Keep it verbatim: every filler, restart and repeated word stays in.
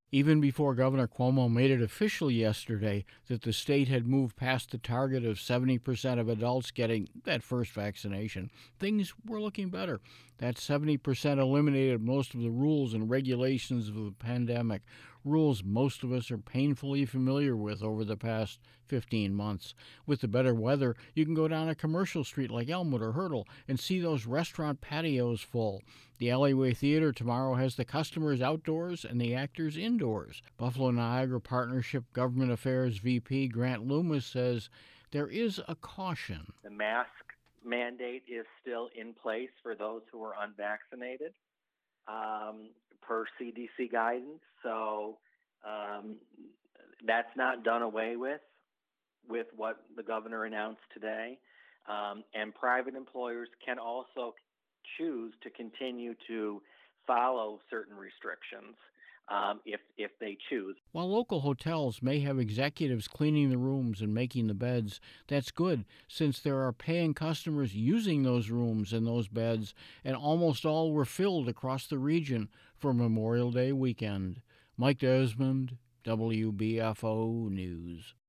Even before Governor Cuomo made it official yesterday that the state had moved past the target of seventy percent of adults getting that first vaccination, things were looking better. That seventy percent eliminated most of the rules and regulations of the pandemic, rules most of us are painfully familiar with over the past fifteen months. With the better weather, you can go down a commercial street like Elmwood or Hurdle and see those restaurant patios full. The Alleyway Theater tomorrow has the customers outdoors and the actors indoors. Buffalo Niagara Partnership Government Affairs V P Grant Loomis says there is a caution. The mask mandate is still in place for those who are unvaccinated, um, per C D C guidance. So um, that's not done away with with what the governor announced today. Um, and private employers can also choose to continue to follow certain restrictions um, if if they choose. While local hotels may have executives cleaning the rooms and making the beds, that's good since there are paying customers using those rooms and those beds, and almost all were filled across the region for Memorial Day weekend. Mike Desmond, W B F O News.